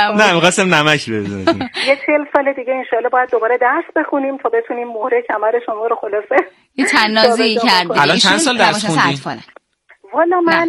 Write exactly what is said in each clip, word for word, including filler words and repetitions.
نه می‌خواستم نمک بزنم. یه چهل سال دیگه انشالله باید دوباره درس بخونیم تا بتونیم مهره کمر شما رو خلاصه یه تنازی کردی. الان چند سال درس خوندی؟ والا من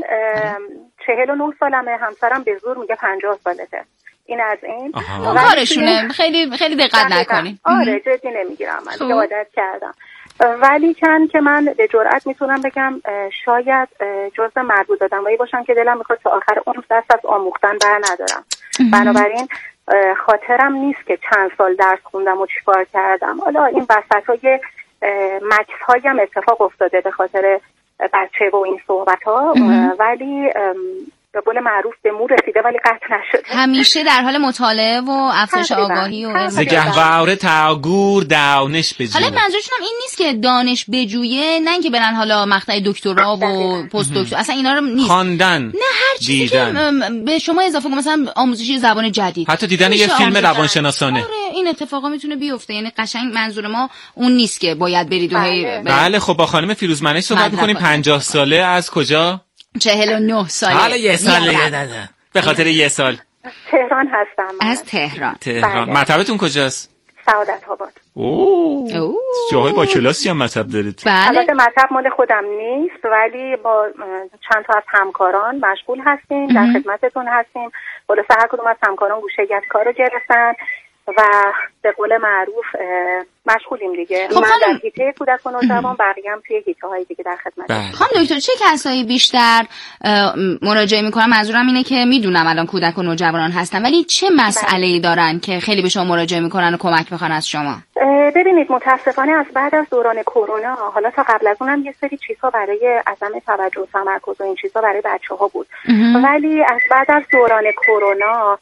چهل و نه سالمه، همسرم به زور میگه پنجاه سالته. این از این کارشونه، خیلی خیلی دقت نکنیم. آره جدی نمیگیرم، من دیگه عادت کردم. ولی چند که من به جرئت میتونم بگم شاید جزء مربوط آدمایی باشم که دلم میخواد تا آخر عمر دست از آموختن بر ندارم. بنابراین خاطرم نیست که چند سال درس خوندم و چیکار کردم. حالا این وسطای مکس هایم اتفاق افتاده به خاطر بچه و این صحبت ها، ولی به قول معروف به مو رسیده ولی قطع نشده. همیشه در حال مطالعه و افزایش آگاهی و زگهواره تاگور دانش بجویه. حالا منظورشون این نیست که دانش بجویه، نه اینکه برن حالا مقطع دکترا و پست دکترا، اصلا اینا رو نیست. خواندن، نه هر چیزی که به شما اضافه کنه، مثلا آموزش زبان جدید، حتی دیدن یه فیلم روانشناسانه. آره این اتفاقا میتونه بیفته. یعنی قشنگ منظور ما اون نیست که باید برید و هی. بله خب با خانم فیروزمنش صحبت می‌کنیم. پنجاه ساله از کجا؟ چهل و نه ساله. حالا یه سال داده به خاطر یه سال. تهران هستم. از تهران. تهران. مطبتون کجاست؟ سعادت آباد. اوه. جاهای با کلاسی هم مطب دارید. بله. البته مطب مال خودم نیست ولی با چند تا از همکاران مشغول هستیم، در خدمتتون هستیم. خلاص هر کدوم از همکاران گوشه یک کار رو گرفتن و به قول معروف مشغولیم دیگه. خب من در حیطه کودک و نوجوان، بقیه هم توی حیطه های دیگه در خدمت. خانم دکتر چه کسایی بیشتر مراجعه میکنن؟ منظورم اینه که میدونم الان کودک و نوجوانان هستن، ولی چه مسئله‌ای دارن که خیلی به شما مراجعه میکنن و کمک میخوان از شما؟ ببینید متاسفانه از بعد از دوران کرونا، حالا تا قبل از اونم یه سری چیزها برای عدم توجه و تمرکز و این چیزها برای بچه‌ها بود، ولی از بعد از دوران کرونا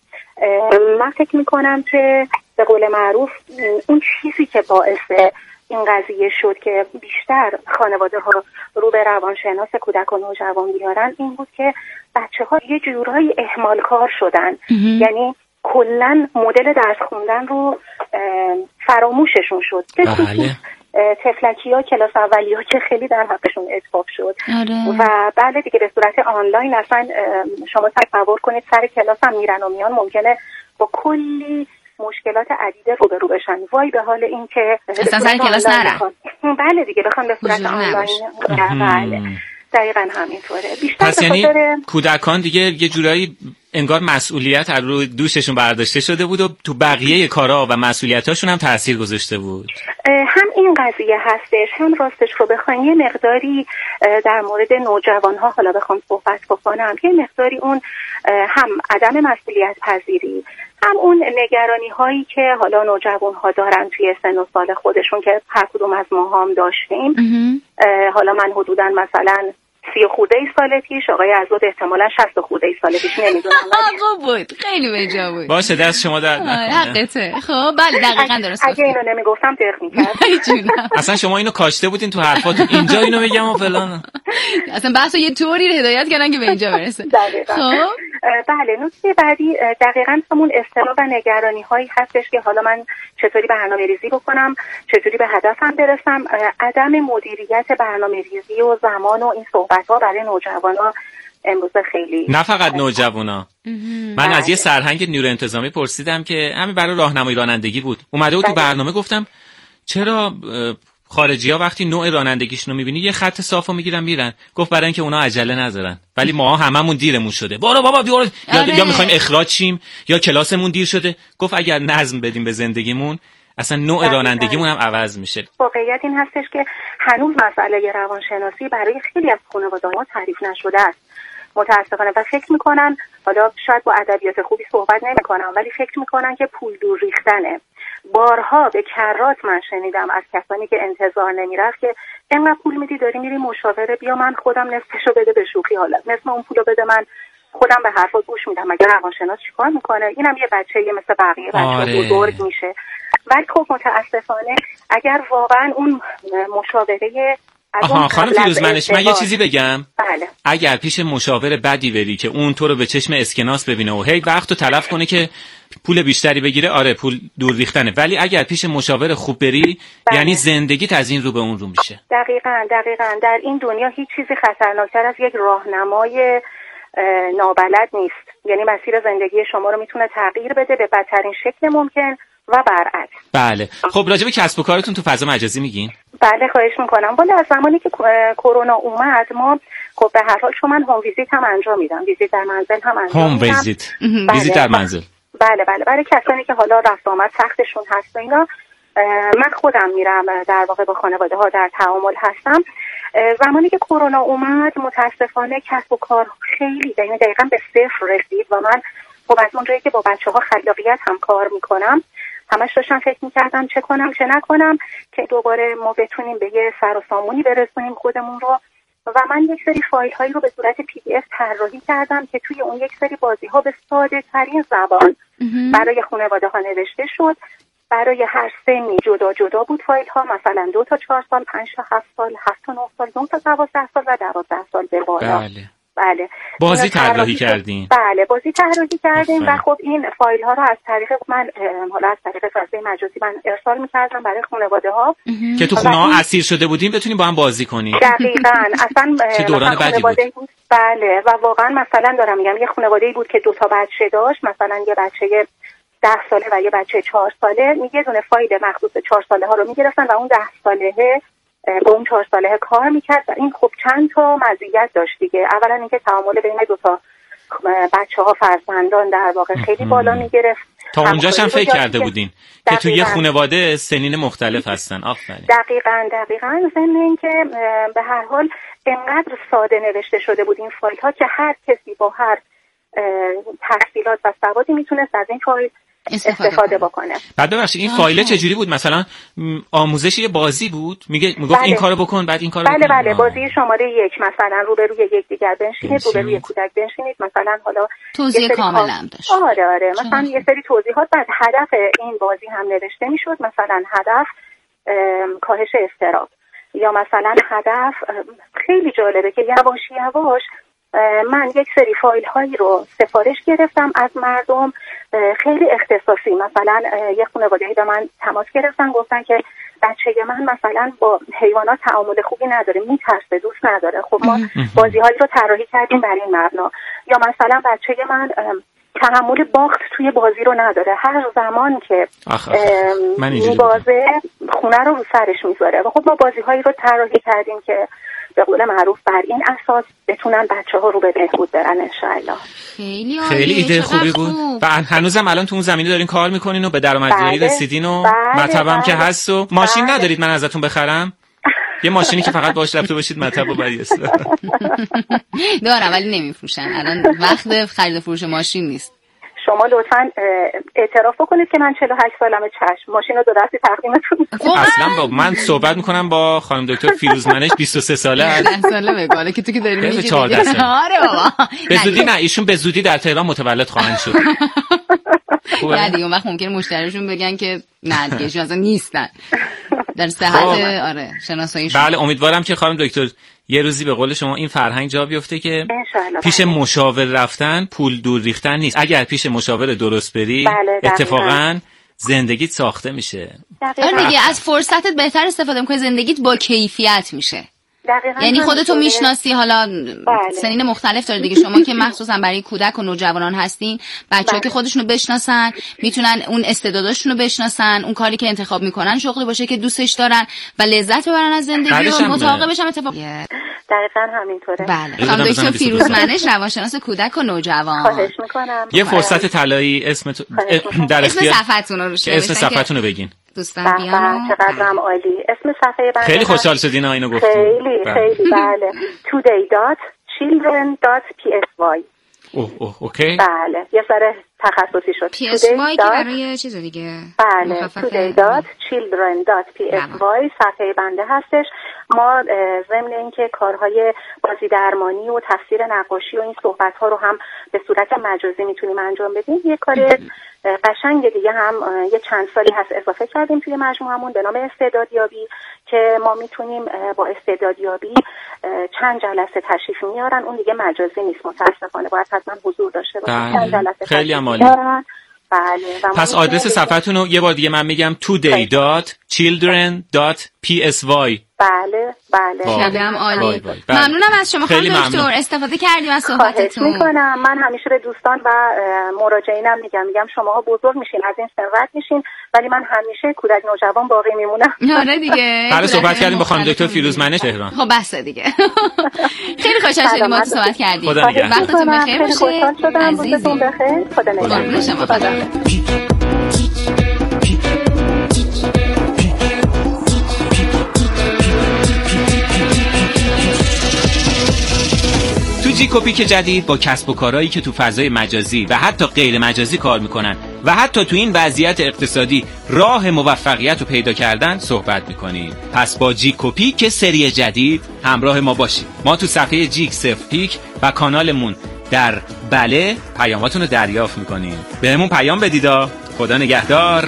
من فکر میکنم که به قول معروف اون چیزی که باعث این قضیه شد که بیشتر خانواده ها رو به روانشناس کودک و نوجوان بیارن این بود که بچه ها یه جورایی اهمال کار شدن. یعنی کلن مدل درس خوندن رو فراموششون شد. بله. تفلکی ها کلاس اولی ها که خیلی در حقشون اتفاق شد. آره. و بله دیگه به صورت آنلاین اصلا شما تصور کنید سر کلاس هم میرن و میان ممکنه با کلی مشکلات عدیده روبرو بشن. وای به حال این که اصلا سر کلاس نرن. بله دیگه بخوام به صورت آنلاین. بله دقیقاً همینطوره. بیشتر پس یعنی خاطر... کودکان دیگه یه جورایی انگار مسئولیت از روی دوششون برداشته شده بود و تو بقیه کارا و مسئولیتاشون هم تاثیر گذاشته بود. هم این قضیه هستش، هم راستش رو بخواین یه مقداری در مورد نوجوان‌ها حالا بخوام صحبت بکنم، یه مقداری اون هم عدم مسئولیت پذیری، هم اون نگرانی هایی که حالا نوجوان ها دارن توی سن و سال خودشون که هر کدوم از ما هم داشتیم. حالا من حدوداً مثلا سی خورده ای سال پیش، آقای عزاد احتمالاً شصت خورده ای سال پیش، نمیدونم. خوب بود، خیلی به جا بود. باشه دست شما درد نکنه. حقته. خب بله دقیقاً درست. اگه اینو نمیگفتم دق می‌کرد. اصلا شما اینو کاشته بودین تو حرفاتون، اینجا اینو بگم و فلان. اصلا بحثو یه طوری هدایت کردن که به اینجا برسه. خب بله نکته بعدی دقیقاً همون اضطراب و نگرانی هایی هستش که حالا من چطوری برنامه ریزی بکنم، چطوری به هدفم برسم. عدم مدیریت برنامه ریزی و زمان و این صحبت ها برای نوجوانا امروز خیلی، نه فقط نوجوانا. من از یه سرهنگ نیرو انتظامی پرسیدم که همین برای راهنمایی رانندگی بود، اومده بود تو برنامه، گفتم چرا خارجی ها وقتی نوع رانندگیشون رو میبینی یه خط صافو میگیرن میرن؟ گفت برای اینکه اونا عجله ندارن، ولی ما هممون دیرمون شده. برو بابا بیار. یا, یا میخوایم اخراج شیم یا کلاسمون دیر شده. گفت اگر نظم بدیم به زندگیمون اصلا نوع رانندگیمون هم عوض میشه. واقعیت این هستش که هنوز مسئله روانشناسی برای خیلی از خانواده‌ها تعریف نشده است متاسفانه، و فکر میکنن، حالا شاید با ادبیات خوبی صحبت نمیکنم، ولی فکر میکنن که پول دور ریختنه. بارها به کرات من شنیدم از کسانی که انتظار نمیرفت که اینقدر پول میدی داری میری مشاوره، بیا من خودم نصفشو بده به شوخی، حالا نصف اون پولو بده من خودم به حرفا گوش میدم، مگه روانشناس چیکار میکنه؟ اینم یه بچه‌ای مثل بقیه بچه‌ها بزرگ میشه. ولی خب متاسفانه اگر واقعا اون مشاوره آها خانم فیروزمنش، من یه چیزی بگم. بله. اگر پیش مشاور بدی بری که اون تو رو به چشم اسکناس ببینه و هی وقتو تلف کنه که پول بیشتری بگیره، آره پول دور ریختنه، ولی اگر پیش مشاور خوب بری بله. یعنی زندگیت از این رو به اون رو میشه. دقیقاً دقیقاً در این دنیا هیچ چیزی خطرناکتر از یک راهنمای نابلد نیست. یعنی مسیر زندگی شما رو میتونه تغییر بده به بدترین شکل ممکن و برعکس. بله. خب راجع به کسب و کارتون تو فضا مجازی میگین؟ بله خواهش میکنم. والا از زمانی که کرونا اومد ما خب به هر حال چون من هوم ویزیت هم انجام میدم، ویزیت در منزل هم انجام هوم میدم. ویزیت ویزیت در منزل. بله بله برای کسانی که حالا رفت آمد سختشون هست و اینا، من خودم میرم در واقع با خانواده ها در تعامل هستم. زمانی که کرونا اومد متاسفانه کسب و کار خیلی یعنی دقیقاً به صفر رسید و من خب از اونجایی که با بچه ها خلاقیت هم کار میکنم همش داشتم فکر میکردم چه کنم چه نکنم که دوباره ما بتونیم به یه سر و سامونی برسونیم خودمون رو. و من یک سری فایل هایی رو به صورت پی دی اف طراحی کردم که توی اون یک سری بازی ها به ساده ترین زبان برای خانواده ها نوشته شد. برای هر سنی جدا جدا بود فایل ها، مثلا دو تا چهار سال، پنج تا هفت سال، هفت تا نه سال، نه تا دوازده سال و دوازده سال به بالا. بله. بله. بازی طراحی کردین؟ بله بازی طراحی کردیم و خب این فایل ها رو از طریق من حالا از طریق فضای مجازی من ارسال می‌کردم برای خانواده ها که تو خونه ها اسیر شده بودیم بتونیم با هم بازی کنیم. دقیقاً. اصلا چه دوران بدی بود. بود. بله و واقعا مثلا دارم میگم یه خانواده‌ای بود که دو تا بچه داشت، مثلا یه بچه ده ساله و یه بچه چهار ساله، میگه دونه فایل مخصوص چهار ساله ها رو میگرفتن و اون ده ساله با اون چهار ساله کار میکرد و این خب چند تا مزیت داشت دیگه. اولا اینکه تعامل بین دو تا بچه ها فرزندان در واقع خیلی بالا میگرفت. تا اونجاش هم فکر کرده بودین که تو یه خانواده سنین مختلف هستن. آفرین. دقیقاً دقیقاً. ضمن اینکه به هر حال انقدر ساده نوشته شده بود این فایل ها که هر کسی با هر تحصیلات و سوادی میتونست از این فایل استفاده, استفاده بکنه. بعد ببخشید این فایل چجوری بود؟ مثلا آموزش یه بازی بود؟ میگه میگفت بله. این کارو بکن بعد این کارو بله بکن. بله بازی شماره یک مثلا روبروی یکدیگر بنشینید، روبروی کودک بنشینید، مثلا حالا توضیح کامل هم داشت. آره آره مثلا یه سری توضیحات. بعد هدف این بازی هم نوشته میشد، مثلا هدف کاهش اضطراب یا مثلا هدف خیلی جالبه که یواش یواش من یک سری فایل هایی رو سفارش گرفتم از مردم خیلی اختصاصی. مثلا یک خانواده‌ای به من تماس گرفتن گفتن که بچه من مثلا با حیوانات تعامل خوبی نداره، میترسه، دوست نداره. خب ما بازی هایی رو طراحی کردیم بر این مبنا. یا مثلا بچه من تحمل باخت توی بازی رو نداره، هر زمان که میبازه خونه رو رو سرش میذاره. و خب ما بازی هایی رو طراحی کردیم که به قول معروف بر این اساس بتونن بچه‌ها رو به بهبود برن انشالله. خیلی خیلی ایده خوبی بود. و هنوزم الان تو اون زمینه دارین کار میکنین و به درآمدزایی بله. رسیدین و بله. مطبم بله. که هست و ماشین بله. ندارید من ازتون بخرم؟ یه ماشینی که فقط باهاش رفته باشید مطب و بریست. دارم ولی نمیفروشن. الان وقت خرید فروش ماشین نیست. شما لطفاً اعتراف بکنید که من چهل و هشت سالمه. چشم ماشین رو دو دستی تقدیمتون میکنم. اصلا با من صحبت میکنم با خانم دکتر فیروز منش بیست و سه ساله ده ساله بگاره که تو که داری میگی. چهارده ساله. آره بابا. به زودی نه ایشون به زودی در تهران متولد خواهند شد. نه دیگه اون وقت ممکنه مشتریشون بگن که نه دیگه ایشون اصلا نیستن. در صحت آره شناساییشون. بله امیدوارم که خانم دکتر یه روزی به قول شما این فرهنگ جا بیفته که پیش بله. مشاور رفتن پول دور ریختن نیست. اگر پیش مشاور درست بری بله اتفاقا زندگیت ساخته میشه. آره دیگه از فرصتت بهتر استفاده می‌کنی، زندگیت با کیفیت میشه. دقیقاً. یعنی خودتو میشناسی. حالا بله. سنین مختلف داره دیگه. شما که مخصوصا برای کودک و نوجوانان هستین، بچه‌ها بله. که خودشونو بشناسن میتونن اون استعداداشونو بشناسن، اون کاری که انتخاب میکنن شغلی باشه که دوستش دارن و لذت ببرن از زندگی و متعاقبش هم اتفاق. دقیقاً همینطوره. بله. خانم دکتر فیروز منش روانشناس کودک و نوجوان. خواهش میکنم. یه فرصت طلایی اسم در اختیار اسم صفحتون رو اسم صفحتون رو بگین. دوستان بیان. چقدرم عالی. اسم صفحه بنده خیلی خوشحال شدین اینو گفتین. خیلی خیلی بله. today dot children dot p s y. اوه اوه اوکی. بله یه ذره تخصصی شد. پی اس وای که برای چیز دیگه. بله today dot children dot p s y صفحه بنده هستش. ما ضمن اینکه کارهای بازی درمانی و تفسیر نقاشی و این صحبت ها رو هم به صورت مجازی میتونیم انجام بدیم. یه کار قشنگ دیگه هم یه چند سالی هست اضافه کردیم توی مجموعمون به نام استعدادیابی که ما میتونیم با استعدادیابی چند جلسه تشریف میارن. اون دیگه مجازی نیست متاسفانه، باید حتما حضور داشته باشه. چند جلسه خیلی عالی. بله. پس آدرس صفحتون رو یه بار دیگه من میگم today dot children dot پی اس وای. بله بله. شبیه هم عالی. ممنونم از شما خانم دکتر، استفاده کردیم از صحبتتون. خواهش میکنم. من همیشه به دوستان و مراجعینم میگم میگم شماها بزرگ میشین، از این ثروت میشین، ولی من همیشه کودک نوجوان باقی میمونم. آره دیگه. حالا صحبت کردیم با خانم دکتر فیروزمنه تهران. خب بس دیگه. خیلی خوشحال شدیم با تو صحبت کردیم. خدا نگهدار. وقتتون بخیر باشه. خوشحال شدم. روزتون بخیر. خدا نگهدار. جیکوپیک جدید با کسب و کارهایی که تو فضای مجازی و حتی غیر مجازی کار میکنن و حتی تو این وضعیت اقتصادی راه موفقیت رو پیدا کردن صحبت میکنیم. پس با جیکوپیک سری جدید همراه ما باشید. ما تو صفحه جیک صفر پیک و کانالمون در بله پیاماتون رو دریافت میکنیم. بهمون پیام بدیدا. خدا نگهدار.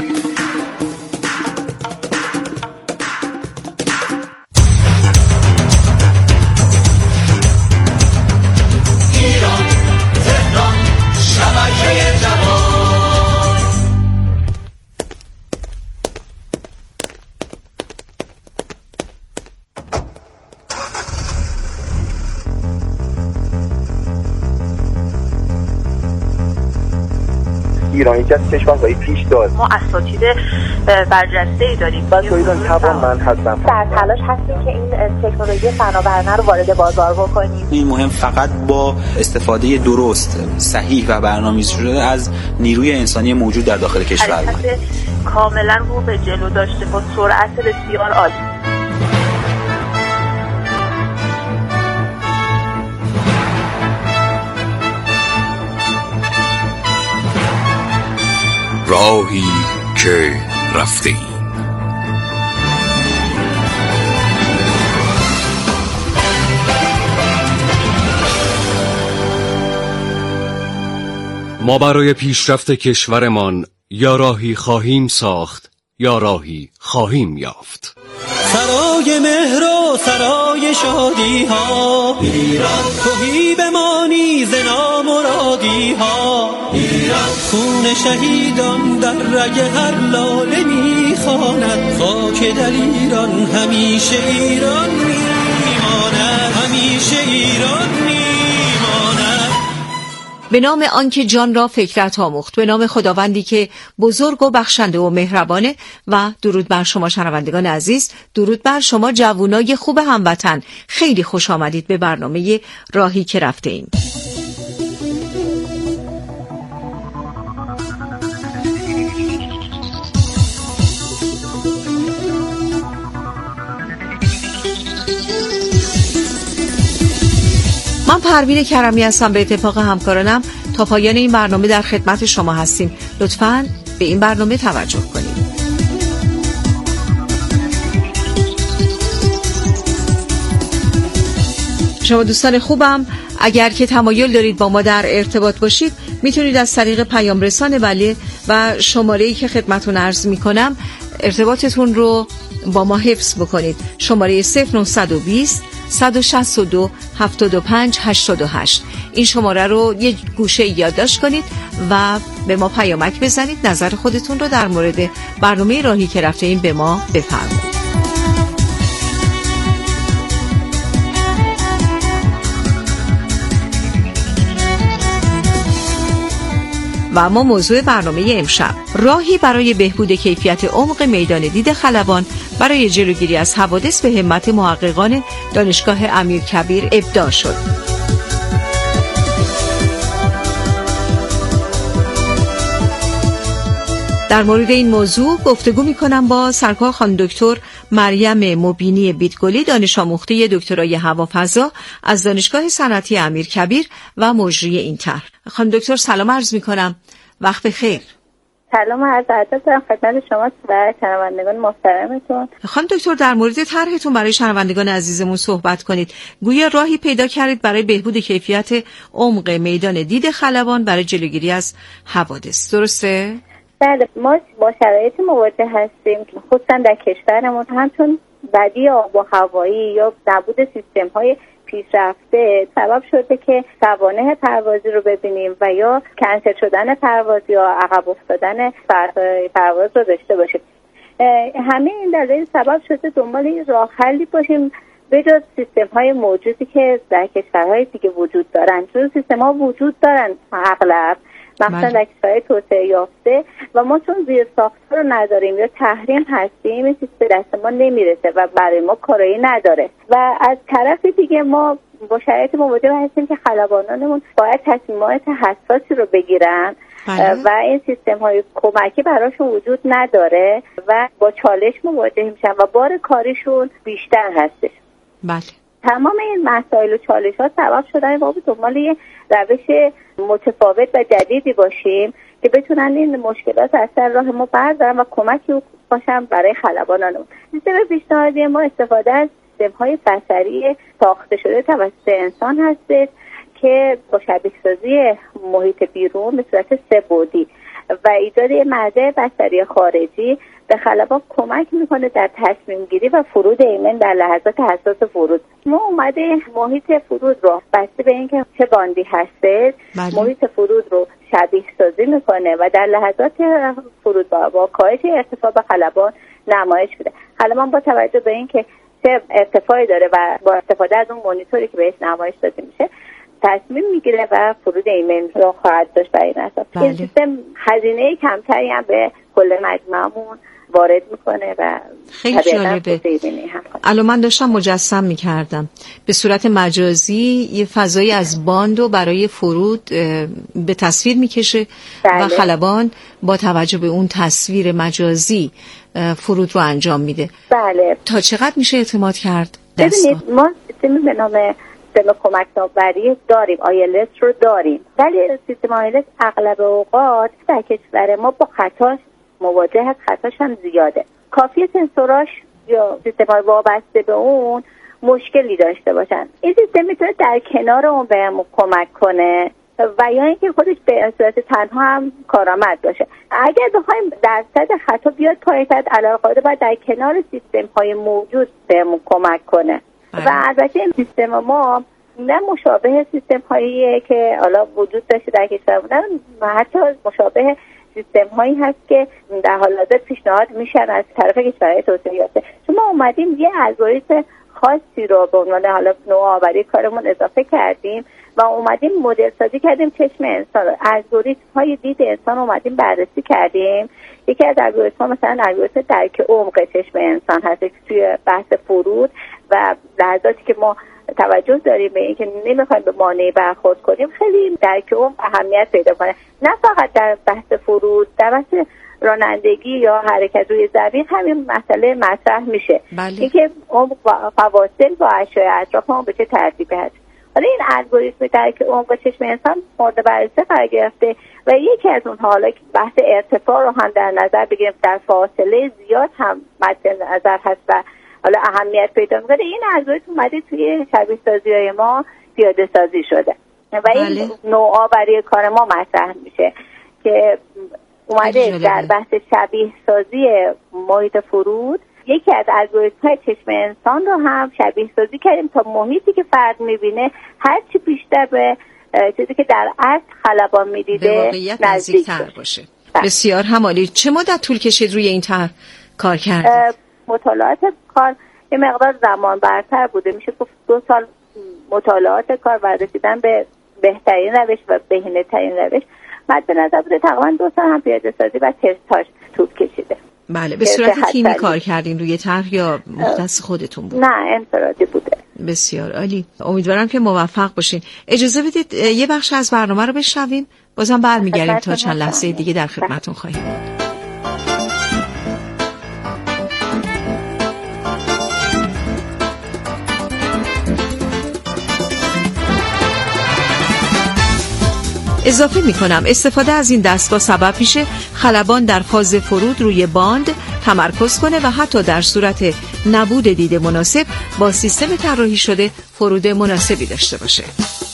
ایران یکی از کشورهای پیشداز، ما اساتید برجسته‌ای داریم. بس ایران توانمند هستن. در تلاش هستیم که این تکنولوژی فناورانه رو وارد بازار بکنیم. این مهم فقط با استفاده درست، صحیح و برنامه‌ریزی شده از نیروی انسانی موجود در داخل کشور حرکت کاملا رو به جلو داشته با سرعت بسیار عالی. راهی که رفته ایم. ما برای پیشرفت کشورمان یا راهی خواهیم ساخت یا راهی خواهیم یافت. سرای مهر و سرای شادی ها ایران، توهی بمانی ز نامرادی ها ایران، خون شهیدان در رگ هر لاله میخواند، خاک در ایران همیشه ایران میماند، همیشه ایران میماند. به نام آنکه جان را فکرت آموخت، به نام خداوندی که بزرگ و بخشنده و مهربانه. و درود بر شما شنوندگان عزیز، درود بر شما جوانای خوب هموطن. خیلی خوش آمدید به برنامه راهی که رفته ایم. من پروین کرمی هستم. به اتفاق همکارانم تا پایان این برنامه در خدمت شما هستیم. لطفاً به این برنامه توجه کنید. شما دوستان خوبم، اگر که تمایل دارید با ما در ارتباط باشید، میتونید از طریق پیام رسان بله و شماره‌ای که خدمتتون عرض میکنم ارتباطتون رو با ما حفظ بکنید. شماره صفر نهصد و بیست صد و شصت و دو هفتاد و پنج هشتاد و هشت. این شماره رو یه گوشه یادداشت کنید و به ما پیامک بزنید. نظر خودتون رو در مورد برنامه راهی که رفته این به ما بفرمایید. و اما موضوع برنامه امشب، راهی برای بهبود کیفیت عمق میدان دید خلبان برای جلوگیری از حوادث به همت محققان دانشگاه امیرکبیر ابداع شد. در مورد این موضوع گفتگو می‌کنم با سرکار خانم دکتر مریم مبینی بیتگلی، دانش آموخته دکترای هوافضا از دانشگاه صنعتی امیرکبیر و مجری این طرح. خانم دکتر سلام عرض می‌کنم. وقت بخیر. سلام عرض ادب دارم خدمت شما و شنوندگان محترمتون. خانم دکتر در مورد طرحتون برای شنوندگان عزیزمون صحبت کنید. گویا راهی پیدا کردید برای بهبود کیفیت عمق میدان دید خلبان برای جلوگیری از حوادث، درسته؟ بله، ما با شرایط مواجه هستیم خصوصا در کشورمون، همچون بدی آب و هوایی یا نبود سیستم‌های پیشرفته سبب شده که سوانح پروازی رو ببینیم و یا کنسل شدن پرواز یا عقب افتادن پرواز رو داشته باشیم. همه این دلایل سبب شده دنبال راه حلی باشیم به جز سیستم های موجودی که در کشورهای دیگه وجود دارن. چون سیستم ها وجود دارن اغلب مثلا در کشورهای توسعه یافته و ما چون زیر ساختار رو نداریم یا تحریم هستیم این سیستم دست ما نمیرسه و برای ما کارایی نداره. و از طرف دیگه ما با شرایط مواجه هستیم که خلبانانمون باید تصمیمات حساسی رو بگیرن بله. و این سیستم های کمکی براشون وجود نداره و با چالش مواجه میشن و بار کاریشون بیشتر هستش. بله. تمام این مسائل و چالش ها سبب شدن ما به دنبال یه روش متفاوت و جدیدی باشیم که بتونن این مشکلات از سر راه ما بردارن و کمکی باشن برای خلبانانمون. سیستم پیشنهادی ما استفاده از سیستم های بصری ساخته شده توسط انسان هست که با شبیه سازی محیط بیرون به صورت سه بعدی و ایجاد یه مرجع بصری خارجی به خلبان کمک میکنه در تصمیم گیری و فرود ایمن در لحظات حساس فرود. ما اومده محیط فرود رو بسته به اینکه چه باندی هسته محیط فرود رو شبیه سازی میکنه و در لحظات فرود با, با کاهش ارتفاع به خلبان نمایش میده. خلبان با توجه به اینکه چه ارتفاعی داره و با استفاده از اون مانیتوری که بهش نمایش داده میشه تصمیم میگیره و فرود ایمن رو خواهد داشت برای این اساس. این سیستم هزینه کمتری هم به کل مجموعمون وارد میکنه و خیلی جالبه. الان من داشتم مجسم میکردم به صورت مجازی یه فضایی از باندو برای فرود به تصویر میکشه بله. و خلبان با توجه به اون تصویر مجازی فرود رو انجام میده. بله. تا چقدر میشه اعتماد کرد؟ ببینید ما سیستمی به نام سیستم کمک ناوبری داریم، آیلتس رو داریم، ولی سیستم آیلتس اغلب اوقات در کشور ما با خطاش مواجه هست، خطاش هم زیاده. کافیه سنسوراش یا سیستم‌های وابسته به اون مشکلی داشته باشن. این سیستم میتونه در کنار اون بهمون کمک کنه و یا اینکه خودش به صورت تنها هم کارآمد باشه. اگر بخوایم درصد خطا بیاد پایین‌تر، علاوه باید در کنار سیستم‌های موجود بهمون کمک کنه. و البته این سیستم ما نه مشابه سیستم‌هایی که حالا وجود داشته در کشورمون و حتی مشابه سیستم هایی هست که در حال حاضر پیشنهاد میشن از طرف کشورهای توسعه یافته. چون ما اومدیم یه الگوریتم خاصی رو به عنوان حالا نوآوری کارمون اضافه کردیم و اومدیم مدل سازی کردیم چشم انسان رو. الگوریتم های دید انسان اومدیم بررسی کردیم. یکی از الگوریتم ها مثلا الگوریتم درک عمق چشم انسان هست توی بحث فرود و لحظاتی که ما توجه داریم به اینکه نمیخوایم به مانعی برخورد کنیم خیلی درک اون اهمیت پیدا کنه. نه فقط در بحث فرود، در بحث رانندگی یا حرکت روی زمین همین مسئله مطرح میشه. بله. اینکه اون فواصل با اشیاء اطراف ما به چه ترتیبی هست. حالا این الگوریتم درک عمق چشم انسان مورد بررسی قرار گرفته و یکی از اونها حالا بحث ارتفاع رو هم در نظر بگیریم، در فاصله زیاد هم مد نظر هست و حالا اهمیت پیدا میکنه. این الگوریتم اومده توی شبیه سازی های ما پیاده سازی شده و این بله. نوآوری کار ما مطرح میشه که اومده در بحث شبیه سازی محیط فرود یکی از الگوریتم های چشم انسان رو هم شبیه سازی کردیم تا محیطی که فرد میبینه هرچی بیشتر به چیزی که در اصل خلبان میدیده به واقعیت نزدیک‌تر باشه. بله. بسیار همالی. چه مدت طول کشید روی این طرح کار کردید؟ مطالعات کار یه مقدار زمان برتر بوده، میشه گفت دو سال مطالعات کار و رسیدن به بهترین روش و بهینه ترین روش مد به نظر بوده. تقریبا دو سال هم پیاده سازی و تستاش طول کشیده. بله. به صورت تیمی کار کردین روی طرح یا مختص خودتون بود؟ نه انفرادی بوده. بسیار عالی. امیدوارم که موفق باشین. اجازه بدید یه بخش از برنامه رو بشنویم، بازم برمیگردیم تا چند لحظه دیگه در خدمتتون خواهیم بود. اضافه می کنم استفاده از این دستگاه سبب میشه خلبان در فاز فرود روی باند تمرکز کنه و حتی در صورت نبود دید مناسب با سیستم طراحی شده فرود مناسبی داشته باشه.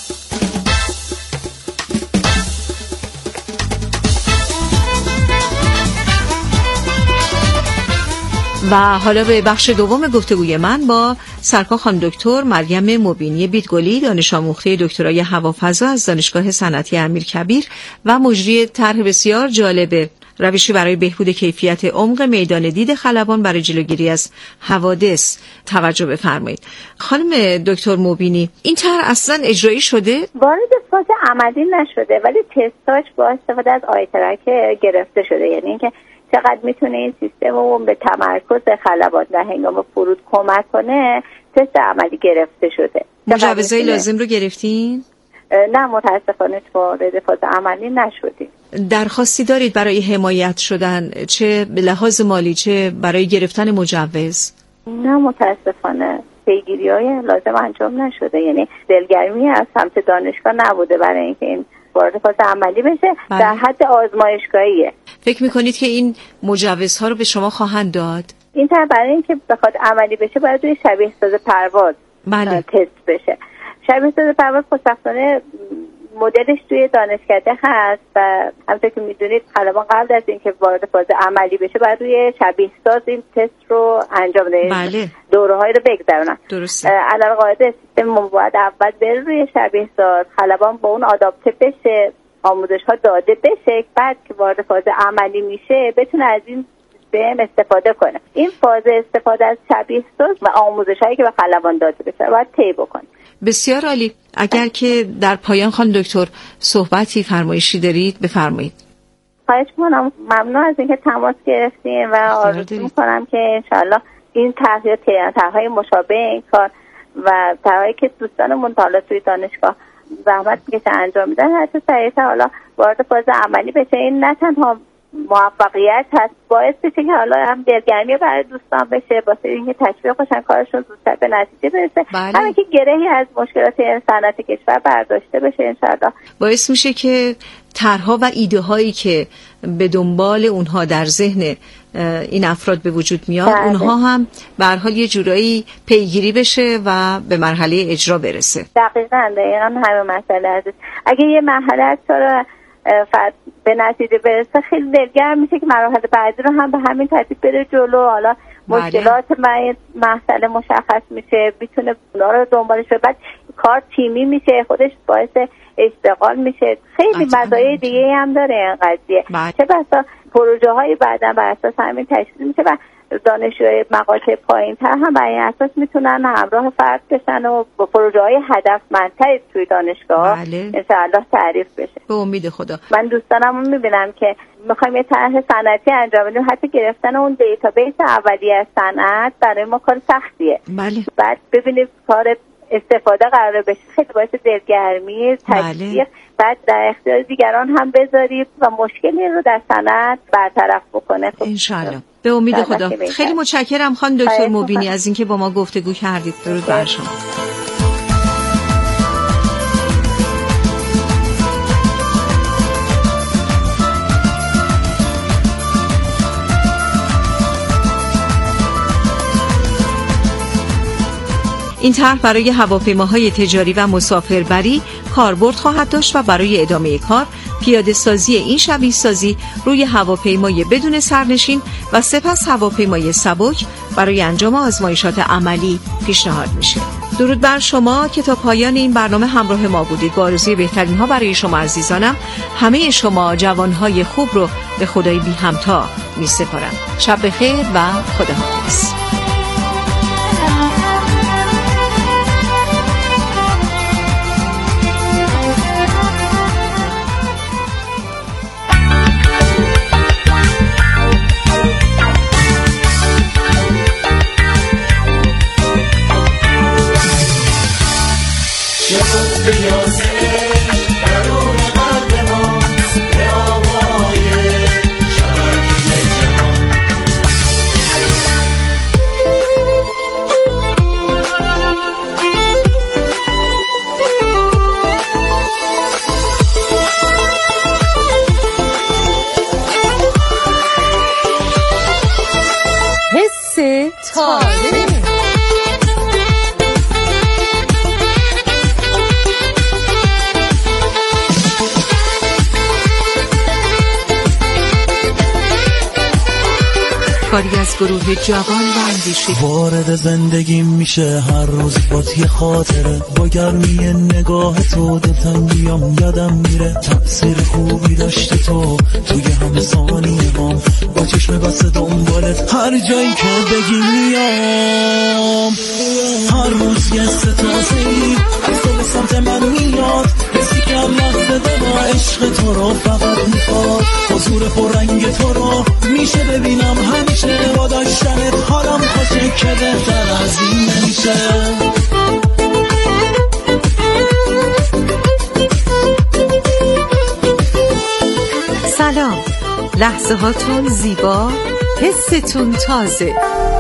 و حالا به بخش دوم گفتگوی من با سرکار خانم دکتر مریم مبینی بیتگلی، دانش آموخته دکترای هوافضا از دانشگاه صنعتی امیرکبیر و مجری طرح بسیار جالب روشی برای بهبود کیفیت عمق میدان دید خلبان برای جلوگیری از حوادث توجه بفرمایید. خانم دکتر مبینی، این طرح اصلا اجرایی شده؟ وارد فاز عملی نشده ولی تستاش با استفاده از آی ترک گرفته شده، یعنی اینکه چقدر میتونه این سیستم به تمرکز خلبان در هنگام فرود کمک کنه تست عملی گرفته شده. مجوزهای لازم رو گرفتین؟ نه متاسفانه وارد فاز عملی نشدیم. درخواستی دارید برای حمایت شدن، چه به لحاظ مالی چه برای گرفتن مجوز؟ نه متاسفانه پیگیری‌های لازم انجام نشده، یعنی دلگرمی از سمت دانشگاه نبوده برای اینکه این وارد فاز عملی بشه. بله. در حد آزمایشگاهیه. فکر میکنید که این مجوزها رو به شما خواهند داد؟ این طرح برای اینکه بخواد عملی بشه باید روی شبیه ساز پرواز بله. تست بشه. شبیه ساز پرواز خوشبختانه مدلش توی دانشکده هست و همونطور که میدونید خلبان قبل از اینکه وارد فاز عملی بشه باید روی شبیه ساز این تست رو انجام بده. بله. دوره‌های رو بگذرونن. درسته. علل قاعده سیستم باید اول بره روی شبیه ساز، خلبان با اون آداپته بشه، آموزش ها داده بشه، بعد که وارد فاز عملی میشه بتونه از این سیستم استفاده کنه. این فاز استفاده از شبیه ساز و آموزش هایی که به خلبان داده بشه باید طی بکنه. بسیار عالی. اگر که در پایان خانم دکتر صحبتی فرمایشی دارید بفرمایید. خواهش می‌کنم. ممنون از اینکه تماس گرفتین و آرزو می‌کنم که انشالله این طرح طرح‌های مشابه این کار و طرحی که دوستانمون حالا توی دانشگاه زحمت می‌کشن انجام میدن هر چه سریع‌تر حالا وارد فاز عملی بشه. این نه تنها موفقیت هست، باعث بشه که حالا هم دلگرمی برای دوستان بشه، واسه اینکه تشویق باشن کارشون زودتر به نتیجه برسه، بله. همین که گرهی از مشکلات صنعت کشور برداشته بشه انشالله. باعث میشه که طرح‌ها و ایده هایی که به دنبال اونها در ذهن این افراد به وجود میاد بله. اونها هم به هر حال یه جورایی پیگیری بشه و به مرحله اجرا برسه. دقیقاً دقیقاً همین مسئله هست. اگه یه مرحله از فرد به نتیجه برسه خیلی دلگرم میشه که مراحل بعدی رو هم به همین ترتیب بره جلو. حالا مشکلات مسئله مشخص میشه، میتونه اونا رو دنبالش بره، بعد کار تیمی میشه، خودش باعث اشتغال میشه. خیلی مزایای دیگه هم داره این قضیه. چه بسا پروژه هایی بعدا بر اساس همین تشکیل میشه و دانشجوی مقاطع پایین‌تر هم بر این اساس میتونن همراه فرد بشن و با پروژه‌های هدفمندتری توی دانشگاه بله. انشاءالله تعریف بشه. به امید خدا. من دوستانم رو میبینم که میخوایم یه طرح صنعتی انجام بدیم، حتی گرفتن اون دیتابیس اولیه از صنعت برای ما کار سختیه. بله. بعد ببینید کار استفاده قرار بشه، خیلی باعث دلگرمی، تشویق، بله. بعد در اختیار دیگران هم بذارید و مشکلی رو در صنعت برطرف بکنه. انشالله. به امید خدا. خیلی متشکرم خانم دکتر مبینی از اینکه با ما گفتگو کردید. درود بر شما. این طرح برای هواپیماهای تجاری و مسافربری کاربرد خواهد داشت و برای ادامه کار پیاده سازی این شبیه سازی روی هواپیمای بدون سرنشین و سپس هواپیمای سبک برای انجام آزمایشات عملی پیشنهاد میشه. درود بر شما که تا پایان این برنامه همراه ما بودید. با آرزوی بهترین ها برای شما عزیزانم، همه شما جوانهای خوب رو به خدای بی همتا می سپارم. شب بخیر و خداحافظ. کاری از گروه جوان و اندیشه. وارد زندگی میشه هر روز با یه خاطره، با گرمی نگاه تو دلتنگیام یادم میره. تأثیر خوبی داشته تو توی همه ثانیه هم، با چشم بسته دنبالت هر جایی که بگی میام. هر روز یه ستازه‌ای از تو به سمت من میاد، حسی که هم لحظه با عشق تو رو فقط میخواد. حضور پررنگ تو رو میشه ببینم همیشه، با داشتنت حالم خوشه که بهتر از این نمیشه. سلام، لحظه هاتون زیبا، حستون تازه.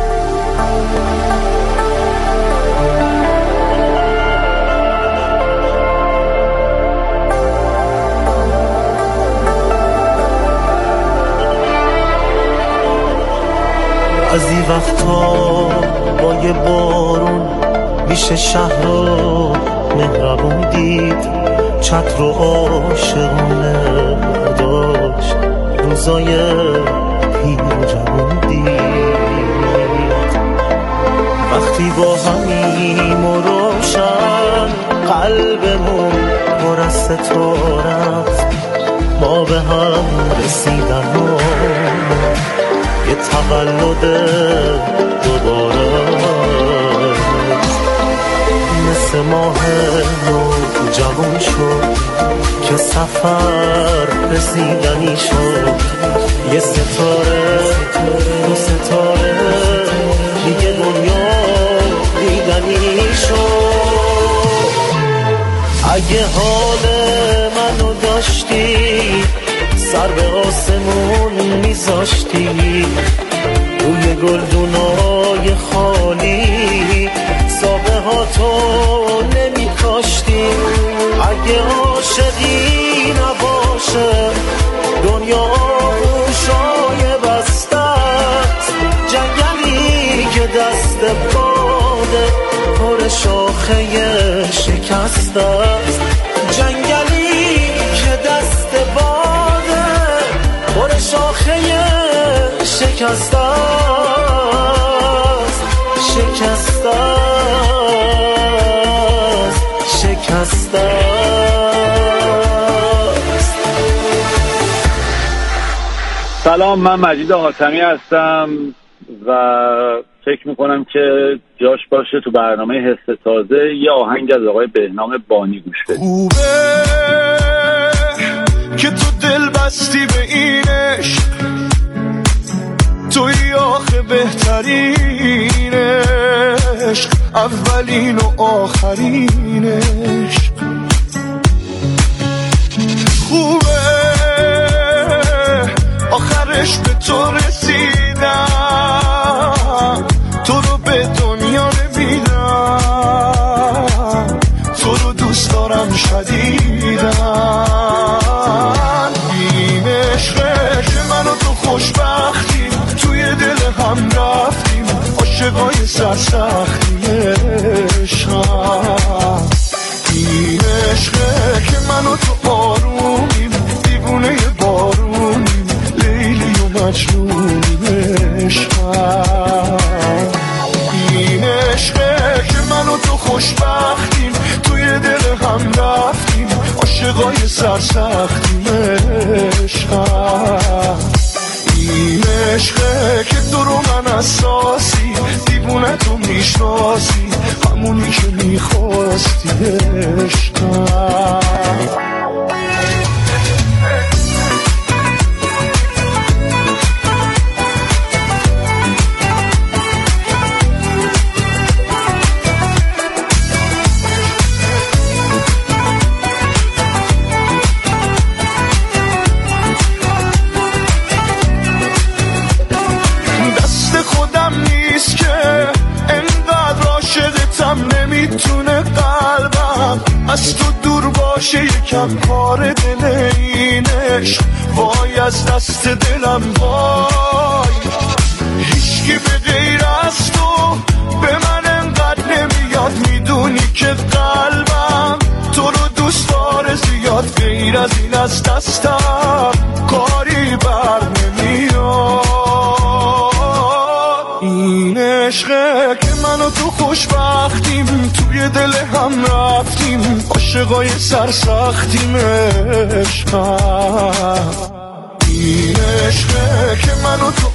از این وقتا با یه بارون میشه شهر رو مهربون دید، چتر و عاشقونه داشت روزای پیر و جوون دید. وقتی با همیم و روشن قلبمون پر از ستاره است، ما به هم رسیدن و یه تولد دوباره مثل ماه نو جوان شد که سفر رسیدنی شد. یه ستاره دو ستاره دیگه دنیا دیدنی شد. اگه حال منو داشتی سر به آسمون میذاشتی، روی گلدونای خالی ساقه ها تو نمیکاشتی. اگه عاشقی نباشه دنیا آغوشای بستت، جنگلی که دست باده پر شاخه شکست است. جنگلی که دست باده پر شاخه شکست است، شکست است، شکست است. سلام، من مجید حاتمی هستم و فکر میکنم که جاش باشه تو برنامه حس تازه یه آهنگ از آقای بهنام بانی گوش بدیم. خوبه که تو دل بستی به این عشق، توی آخه بهترین عشق، اولین و آخرین عشق. خوبه آخرش به تو رسیدم، تو رو به دنیا نمیدم، تو رو دوست دارم شدیدم. این عشقه که من و تو خوشبختیم، توی دل هم رفتیم، عاشقای سرسختی عشقم. این عشقه که من و تو آرومیم، دیوونه بارونیم، لیلی و مجنونیم عشقم. این عشقه که من و تو خوشبختیم، توی دل هم رفتیم، عاشقای سرسختیم عشقم. این عشقه که تو رو من اساسی، دیوونه تو میشناسی، همونی که میخواستی عشقم. نمیتونه قلبم از تو دور باشه، یکم کار دل اینش، وای از دست دلم وای. هیچکی به غیر از تو به من انقدر نمیاد، میدونی که قلبم تو رو دوست داره زیاد، غیر از این از دستم کاری بر نمیاد. خوشبختیم توی دل هم رفتیم عاشقای سرسختیم عشقم این عشقه که منو تو